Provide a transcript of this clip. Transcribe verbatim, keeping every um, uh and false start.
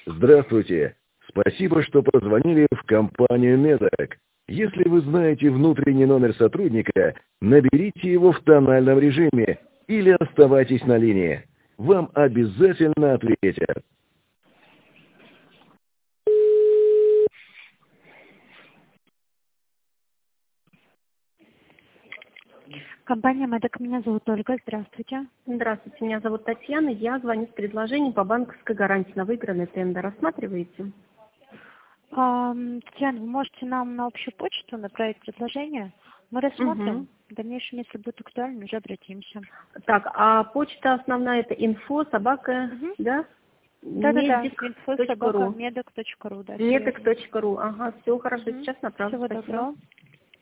Здравствуйте. Спасибо, что позвонили в компанию Медок. Если вы знаете внутренний номер сотрудника, наберите его в тональном режиме или оставайтесь на линии. Вам обязательно ответят. Компания Медок, меня зовут Ольга, здравствуйте. Здравствуйте, меня зовут Татьяна, я звоню с предложением по банковской гарантии на выигранный тендер. Рассматриваете? Ам, Татьяна, вы можете нам на общую почту направить предложение? Мы рассмотрим. Угу. В дальнейшем, если будет актуально, уже обратимся. Так, а почта основная это инфо, собака, Угу. да? Да-да-да, медик инфо точка собака ру. медок точка ру, да. медик точка ру, ага, все хорошо, Угу. сейчас направлю. Всего Спасибо. доброго.